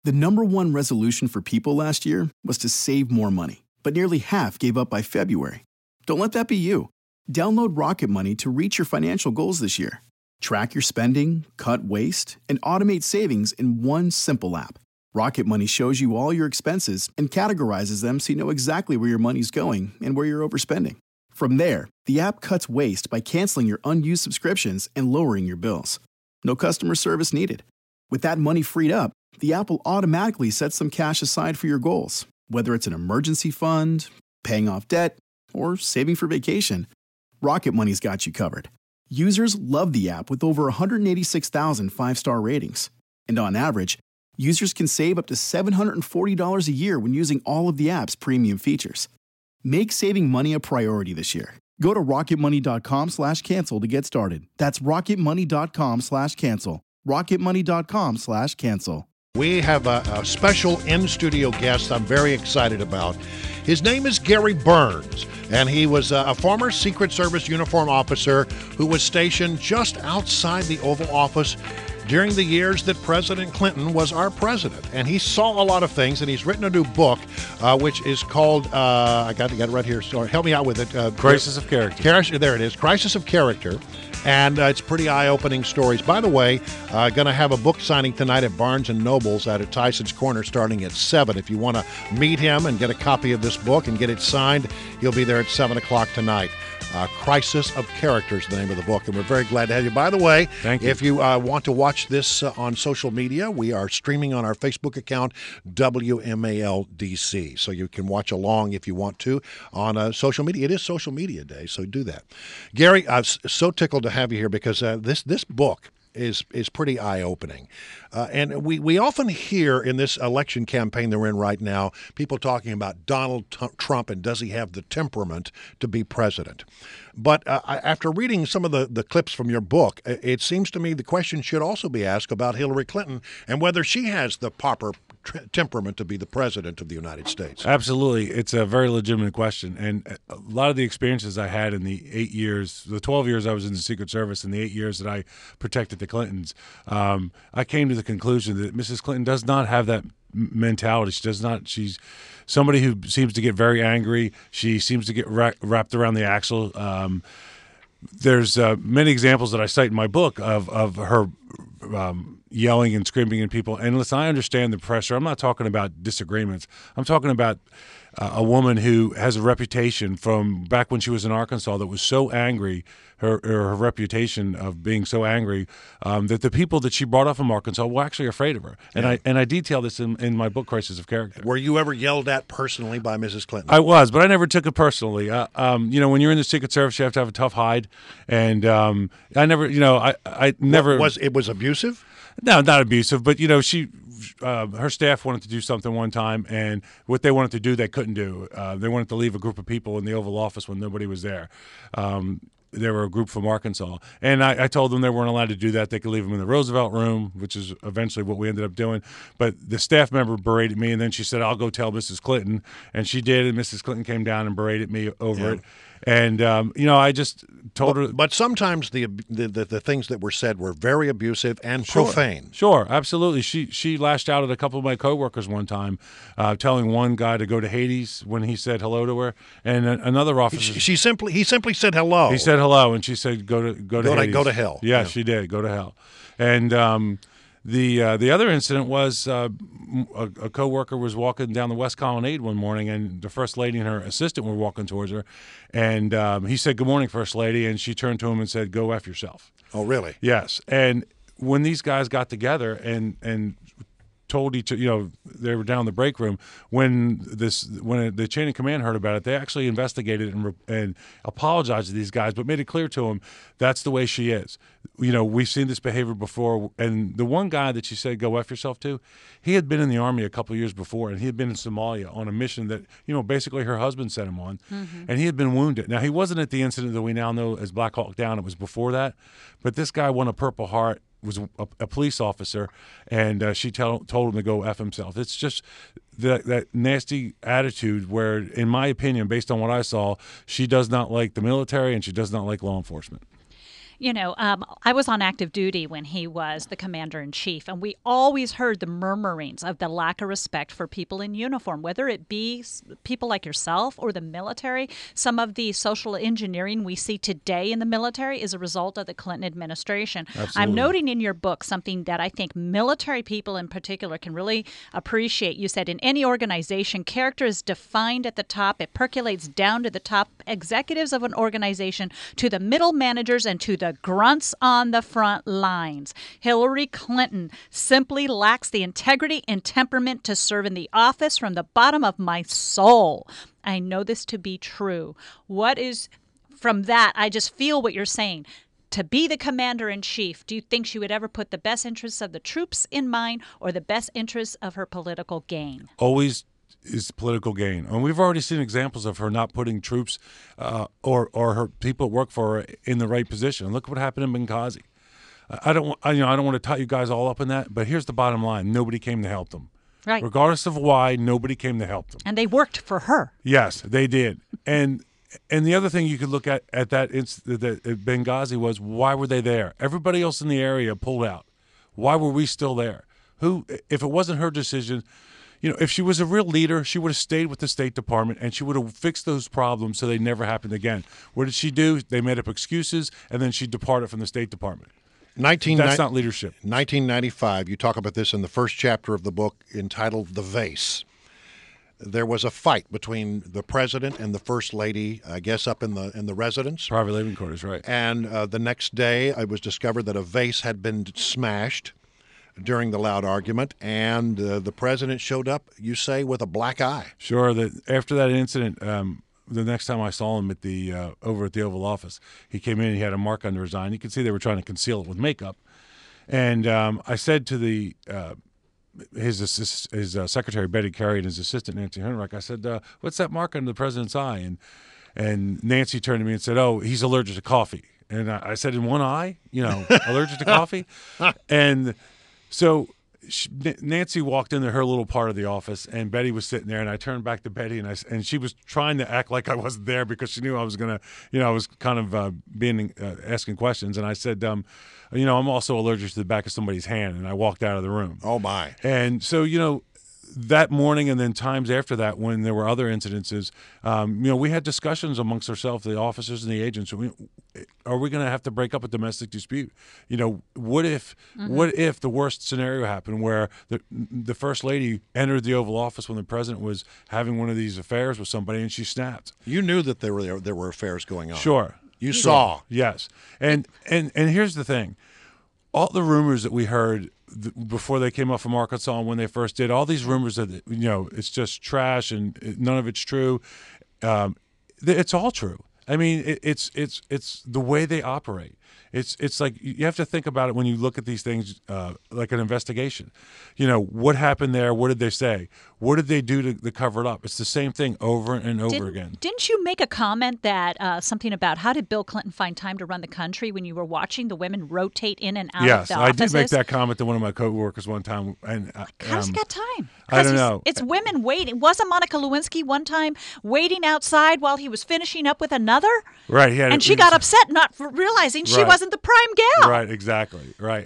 The number one resolution for people last year was to save more money, but nearly half gave up by February. Don't let that be you. Download Rocket Money to reach your financial goals this year. Track your spending, cut waste, and automate savings in one simple app. Rocket Money shows you all your expenses and categorizes them so you know exactly where your money's going and where you're overspending. From there, the app cuts waste by canceling your unused subscriptions and lowering your bills. No customer service needed. With that money freed up, the app will automatically set some cash aside for your goals, whether it's an emergency fund, paying off debt, or saving for vacation. Rocket Money's got you covered. Users love the app with over 186,000 five-star ratings. And on average, users can save up to $740 a year when using all of the app's premium features. Make saving money a priority this year. Go to rocketmoney.com/cancel to get started. That's rocketmoney.com/cancel. rocketmoney.com/cancel. We have a special in-studio guest I'm very excited about. His name is Gary Burns, and he was a former Secret Service uniform officer who was stationed just outside the Oval Office during the years that President Clinton was our president. And he saw a lot of things, and he's written a new book, which is called, I got it right here, so help me out with it. Crisis of Character. There it is, Crisis of Character. And it's pretty eye-opening stories. By the way, going to have a book signing tonight at Barnes & Noble's out at Tyson's Corner starting at 7. If you want to meet him and get a copy of this book and get it signed, he'll be there at 7 o'clock tonight. Crisis of Character is the name of the book, and we're very glad to have you. By the way, thank you. If you want to watch this on social media, we are streaming on our Facebook account, WMALDC, so you can watch along if you want to on social media. It is Social Media Day, so do that. Gary, I'm so tickled to have you here because this book is pretty eye-opening. And we often hear in this election campaign that we're in right now, people talking about Donald Trump and does he have the temperament to be president. But after reading some of the clips from your book, it seems to me the question should also be asked about Hillary Clinton and whether she has the proper temperament to be the president of the United States. Absolutely. It's a very legitimate question. And a lot of the experiences I had in the 12 years I was in the Secret Service and the 8 years that I protected the Clintons, I came to the conclusion that Mrs. Clinton does not have that mentality. She's somebody who seems to get very angry. She seems to get wrapped around the axle. There's many examples that I cite in my book of her yelling and screaming at people. And listen, I understand the pressure. I'm not talking about disagreements. I'm talking about a woman who has a reputation from back when she was in Arkansas that was so angry, her reputation of being so angry that the people that she brought up from Arkansas were actually afraid of her. And I detail this in my book, Crisis of Character. Were you ever yelled at personally by Mrs. Clinton? I was, but I never took it personally. When you're in the Secret Service, you have to have a tough hide. And I never, I never. It was abusive? No, not abusive, but her staff wanted to do something one time, and what they wanted to do, they couldn't do. They wanted to leave a group of people in the Oval Office when nobody was there. They were a group from Arkansas, and I told them they weren't allowed to do that. They could leave them in the Roosevelt room, which is eventually what we ended up doing. But the staff member berated me, and then she said, "I'll go tell Mrs. Clinton," and she did, and Mrs. Clinton came down and berated me over it. And I just told her. But sometimes the things that were said were very abusive and profane. Sure, absolutely. She lashed out at a couple of my coworkers one time, telling one guy to go to Hades when he said hello to her, and another officer. He simply said hello. He said hello, and she said go to Hades. Go to hell. Yeah, she did. Go to hell. And the other incident was a coworker was walking down the West Colonnade one morning, and the First Lady and her assistant were walking towards her, and he said, "Good morning, First Lady," and she turned to him and said, "Go F yourself." Oh, really? Yes. And when these guys got together and told each, they were down in the break room. When the chain of command heard about it, they actually investigated and apologized to these guys, but made it clear to them that's the way she is. We've seen this behavior before. And the one guy that she said go F yourself to, he had been in the Army a couple of years before, and he had been in Somalia on a mission that basically her husband sent him on, and he had been wounded. Now he wasn't at the incident that we now know as Black Hawk Down. It was before that, but this guy won a Purple Heart. Was a police officer, and she told him to go F himself. It's just that nasty attitude where, in my opinion, based on what I saw, she does not like the military and she does not like law enforcement. I was on active duty when he was the commander-in-chief, and we always heard the murmurings of the lack of respect for people in uniform, whether it be people like yourself or the military. Some of the social engineering we see today in the military is a result of the Clinton administration. Absolutely. I'm noting in your book something that I think military people in particular can really appreciate. You said in any organization, character is defined at the top. It percolates down to the top executives of an organization, to the middle managers, and to the grunts on the front lines. Hillary Clinton simply lacks the integrity and temperament to serve in the office. From the bottom of my soul, I know this to be true. From that, I just feel what you're saying. To be the commander-in-chief, do you think she would ever put the best interests of the troops in mind or the best interests of her political gain? Always is political gain. And we've already seen examples of her not putting troops or her people that work for her in the right position. Look what happened in Benghazi. I don't want to tie you guys all up in that, but here's the bottom line. Nobody came to help them. Right. Regardless of why, nobody came to help them. And they worked for her. Yes, they did. And the other thing you could look at that Benghazi was, why were they there? Everybody else in the area pulled out. Why were we still there? If it wasn't her decision, if she was a real leader, she would have stayed with the State Department and she would have fixed those problems so they never happened again. What did she do? They made up excuses, and then she departed from the State Department. That's not leadership. 1995, you talk about this in the first chapter of the book entitled The Vase. There was a fight between the president and the first lady, I guess, up in the residence. Private living quarters, right. And the next day, it was discovered that a vase had been smashed during the loud argument, and the president showed up, you say, with a black eye. Sure. After that incident, the next time I saw him at over at the Oval Office, he came in and he had a mark under his eye, and you could see they were trying to conceal it with makeup. And I said to his secretary, Betty Carey, and his assistant, Nancy Henrich, I said, what's that mark under the president's eye? And Nancy turned to me and said, oh, he's allergic to coffee. And I said, in one eye, allergic to coffee? And so Nancy walked into her little part of the office, and Betty was sitting there, and I turned back to Betty, and she was trying to act like I wasn't there because she knew I was going to, I was kind of asking questions. And I said, I'm also allergic to the back of somebody's hand, and I walked out of the room. Oh, my. And so, that morning and then times after that when there were other incidences, we had discussions amongst ourselves, the officers and the agents. Are we going to have to break up a domestic dispute? What if the worst scenario happened where the first lady entered the Oval Office when the president was having one of these affairs with somebody and she snapped? You knew that there were affairs going on. Sure. You saw. Yes. And here's the thing. All the rumors that we heard before they came off from Arkansas and when they first did, all these rumors that, it's just trash and none of it's true. It's all true. I mean, it's the way they operate. It's like you have to think about it when you look at these things like an investigation. What happened there? What did they say? What did they do to cover it up? It's the same thing over and over again. Didn't you make a comment that something about how did Bill Clinton find time to run the country when you were watching the women rotate in and out of the offices? Yes, I did make that comment to one of my coworkers one time. And how's he got time? I don't know. It's women waiting. Wasn't Monica Lewinsky one time waiting outside while he was finishing up with another? Right. And she got upset not realizing she wasn't the prime gal. Right, exactly. Right.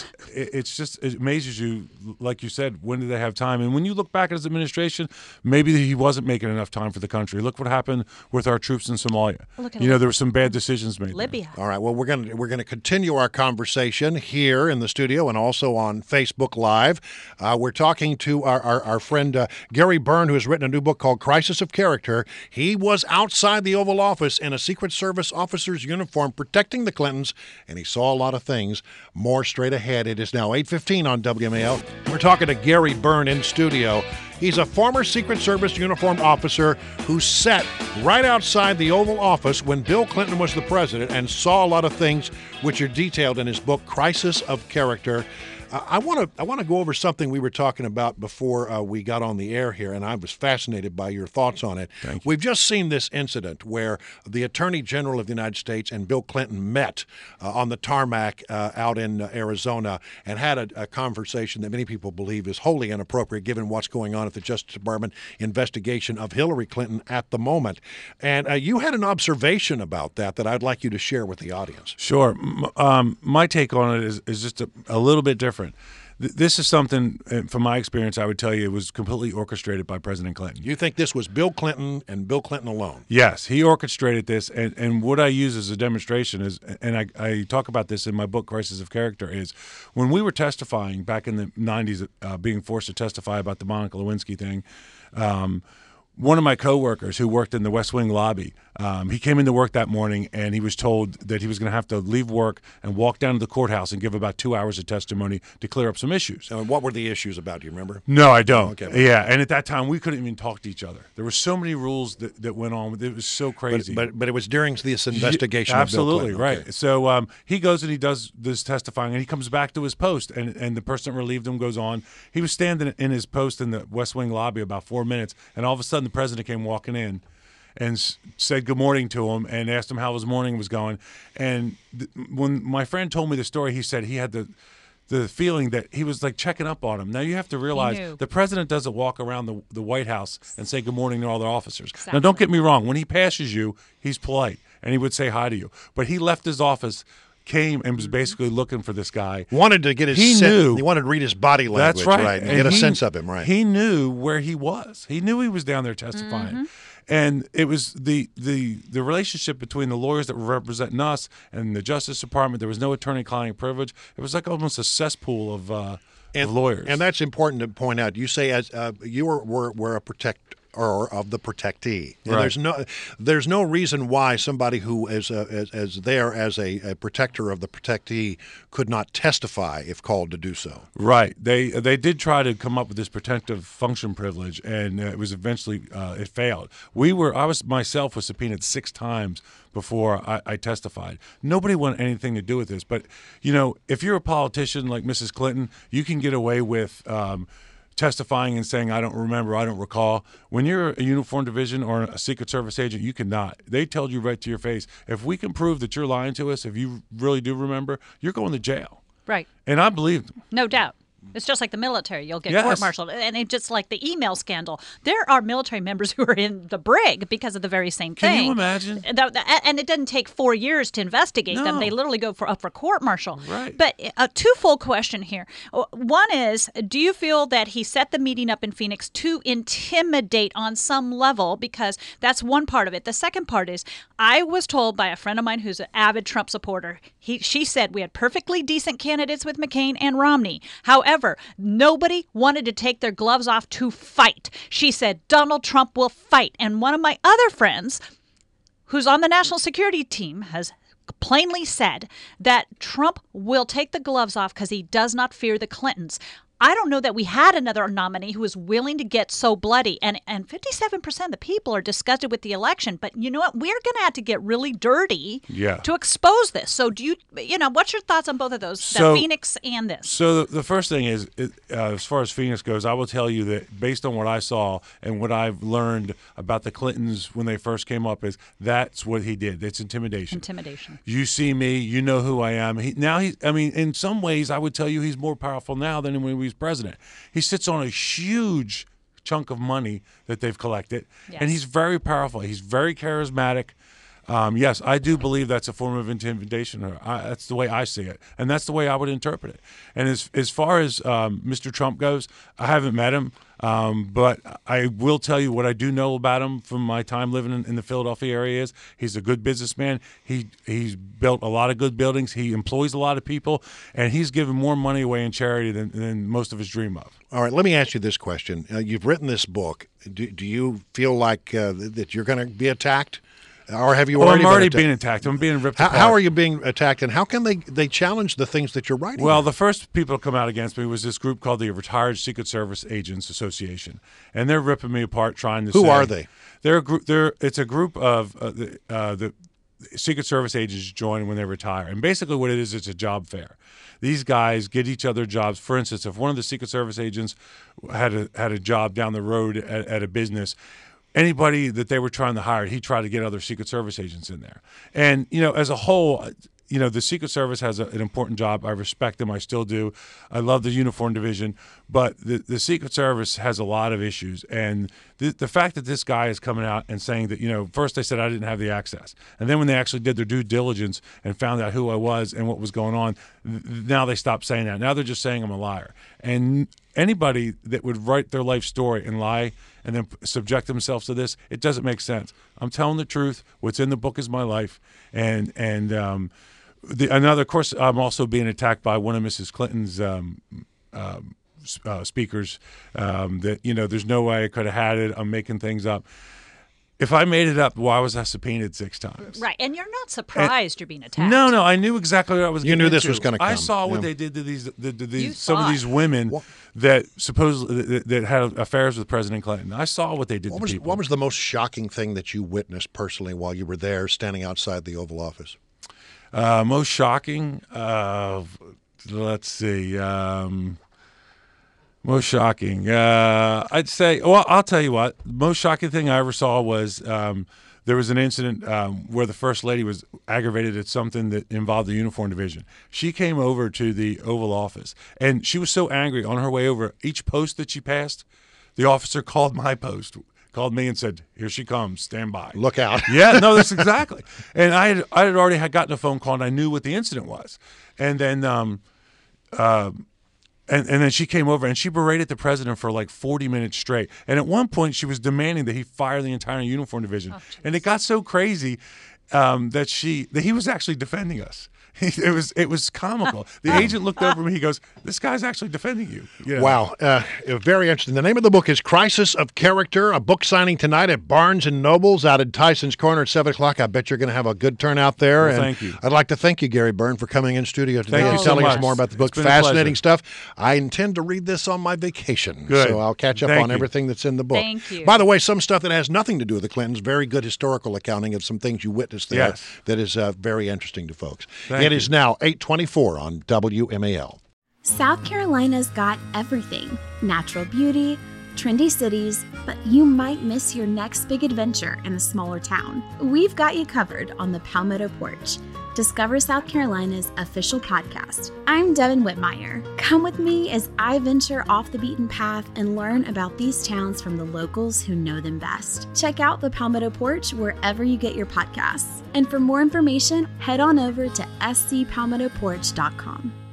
It amazes you, like you said, when did they have time? And when you look back at his administration, maybe he wasn't making enough time for the country. Look what happened with our troops in Somalia. There were some bad decisions made. Libya. All right. Well, we're going to continue our conversation here in the studio and also on Facebook Live. We're talking to our friend Gary Byrne, who has written a new book called Crisis of Character. He was outside the Oval Office in a Secret Service officer's uniform protecting the Clintons, and he saw a lot of things. More straight ahead. It is now 8:15 on WMAL. We're talking to Gary Byrne in studio. He's a former Secret Service uniformed officer who sat right outside the Oval Office when Bill Clinton was the president and saw a lot of things which are detailed in his book, Crisis of Character. I want to go over something we were talking about before we got on the air here, and I was fascinated by your thoughts on it. Thank you. We've just seen this incident where the Attorney General of the United States and Bill Clinton met on the tarmac out in Arizona and had a conversation that many people believe is wholly inappropriate given what's going on at the Justice Department investigation of Hillary Clinton at the moment. And you had an observation about that I'd like you to share with the audience. Sure. My take on it is just a little bit different. This is something, from my experience, I would tell you it was completely orchestrated by President Clinton. You think this was Bill Clinton and Bill Clinton alone? Yes, he orchestrated this. And what I use as a demonstration is, and I talk about this in my book, Crisis of Character, is when we were testifying back in the 90s, being forced to testify about the Monica Lewinsky thing, one of my coworkers who worked in the West Wing lobby, he came into work that morning and he was told that he was going to have to leave work and walk down to the courthouse and give about 2 hours of testimony to clear up some issues. So what were the issues about? Do you remember? No, I don't. Okay. Yeah, and at that time we couldn't even talk to each other. There were so many rules that went on. It was so crazy. But it was during this investigation. Absolutely, of Bill Clinton. right. So he goes and he does this testifying, and he comes back to his post, and the person that relieved him goes on. He was standing in his post in the West Wing lobby about 4 minutes, and all of a sudden the president came walking in and said good morning to him and asked him how his morning was going. And when my friend told me the story, he said he had the feeling that he was like checking up on him. Now you have to realize the president doesn't walk around the White House and say good morning to all their officers. Exactly. Now don't get me wrong. When he passes you, he's polite and he would say hi to you. But he left his office, came and was basically looking for this guy. Wanted to get his he wanted to read his body language, that's right. And get a sense of him, right? He knew where he was. He knew he was down there testifying. Mm-hmm. And it was the relationship between the lawyers that were representing us and the Justice Department. There was no attorney-client privilege. It was like almost a cesspool of lawyers. And that's important to point out. You say as you were a protector or of the protectee. And right. There's no reason why somebody who is there as a protector of the protectee could not testify if called to do so. Right. They did try to come up with this protective function privilege, and it was eventually it failed. I myself was subpoenaed 6 times before I testified. Nobody wanted anything to do with this. But, if you're a politician like Mrs. Clinton, you can get away with testifying and saying, I don't remember, I don't recall. When you're a uniformed division or a Secret Service agent, you cannot. They tell you right to your face, if we can prove that you're lying to us, if you really do remember, you're going to jail. Right. And I believed them. No doubt. It's just like the military. You'll get yes. court-martialed. And it's just like the email scandal. There are military members who are in the brig because of the very same thing. Can you imagine? And it didn't take 4 years to investigate them. They literally go up for court-martial. Right. But a twofold question here. One is, do you feel that he set the meeting up in Phoenix to intimidate on some level? Because that's one part of it. The second part is, I was told by a friend of mine who's an avid Trump supporter, she said we had perfectly decent candidates with McCain and Romney. However, nobody wanted to take their gloves off to fight. She said Donald Trump will fight. And one of my other friends, who's on the national security team, has plainly said that Trump will take the gloves off because he does not fear the Clintons. I don't know that we had another nominee who was willing to get so bloody. And 57% of the people are disgusted with the election. But you know what? We're going to have to get really dirty to expose this. So what's your thoughts on both of those, the Phoenix and this? So the first thing is, as far as Phoenix goes, I will tell you that based on what I saw and what I've learned about the Clintons when they first came up is that's what he did. It's intimidation. Intimidation. You see me, you know who I am. In some ways, I would tell you he's more powerful now than when he was president. He sits on a huge chunk of money that they've collected, and he's very powerful. He's very charismatic. Yes, I do believe that's a form of intimidation. That's the way I see it, and that's the way I would interpret it. And as far as Mr. Trump goes, I haven't met him, but I will tell you what I do know about him from my time living in the Philadelphia area is he's a good businessman. He's built a lot of good buildings. He employs a lot of people, and he's given more money away in charity than most of us dream of. All right, let me ask you this question. You've written this book. Do you feel like that you're going to be attacked? Or have you already? I'm already being attacked. I'm being ripped apart. How are you being attacked, and how can they challenge the things that you're writing? Well, the first people to come out against me was this group called the Retired Secret Service Agents Association, and they're ripping me apart, trying to. Who are they? They're a group. It's a group of Secret Service agents join when they retire. And basically what it is, it's a job fair. These guys get each other jobs. For instance, if one of the Secret Service agents had a job down the road at a business, anybody that they were trying to hire, he tried to get other Secret Service agents in there. And, as a whole, the Secret Service has an important job. I respect them. I still do. I love the uniform division. But the Secret Service has a lot of issues. And the fact that this guy is coming out and saying that, first they said I didn't have the access. And then when they actually did their due diligence and found out who I was and what was going on, now they stopped saying that. Now they're just saying I'm a liar. And anybody that would write their life story and lie and then subject themselves to this, it doesn't make sense. I'm telling the truth. What's in the book is my life. And of course, I'm also being attacked by one of Mrs. Clinton's speakers that, there's no way I could have had it. I'm making things up. If I made it up, why was I subpoenaed 6 times? Right, and you're not surprised you're being attacked. No, I knew exactly what I was. You knew this was going to come. I saw what they did to these some of these women that supposedly that had affairs with President Clinton. I saw what they did to people. What was the most shocking thing that you witnessed personally while you were there, standing outside the Oval Office? Most shocking. Let's see. Most shocking. I'd say, well, I'll tell you what. The most shocking thing I ever saw was there was an incident where the First Lady was aggravated at something that involved the uniform division. She came over to the Oval Office, and she was so angry on her way over. Each post that she passed, the officer called my post, called me and said, "Here she comes, stand by. Look out." Yeah, no, that's exactly. And I had already gotten a phone call, and I knew what the incident was. And then And then she came over and she berated the president for like 40 minutes straight. And at one point, she was demanding that he fire the entire uniform division. And it got so crazy that he was actually defending us. It was comical. The agent looked over me. He goes, "This guy's actually defending you." Wow. Very interesting. The name of the book is Crisis of Character, a book signing tonight at Barnes & Noble's out at Tyson's Corner at 7 o'clock. I bet you're going to have a good turnout there. Well, thank you. I'd like to thank you, Gary Byrne, for coming in studio today and telling us more about the book. Fascinating stuff. I intend to read this on my vacation. Good. So I'll catch up on everything that's in the book. Thank you. By the way, some stuff that has nothing to do with the Clintons, very good historical accounting of some things you witnessed there. Yes. That is very interesting to folks. Thank It you. is now 8:24 on WMAL. South Carolina's got everything. Natural beauty, trendy cities, but you might miss your next big adventure in a smaller town. We've got you covered on the Palmetto Porch. Discover South Carolina's official podcast. I'm Devin Whitmire. Come with me as I venture off the beaten path and learn about these towns from the locals who know them best. Check out the Palmetto Porch wherever you get your podcasts. And for more information, head on over to scpalmettoporch.com.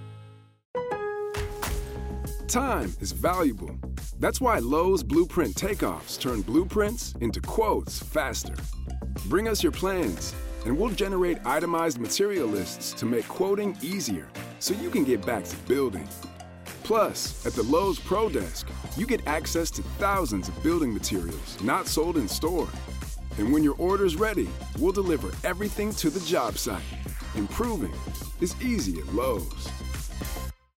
Time is valuable. That's why Lowe's Blueprint Takeoffs turn blueprints into quotes faster. Bring us your plans, and we'll generate itemized material lists to make quoting easier so you can get back to building. Plus, at the Lowe's Pro Desk, you get access to thousands of building materials not sold in store. And when your order's ready, we'll deliver everything to the job site. Improving is easy at Lowe's.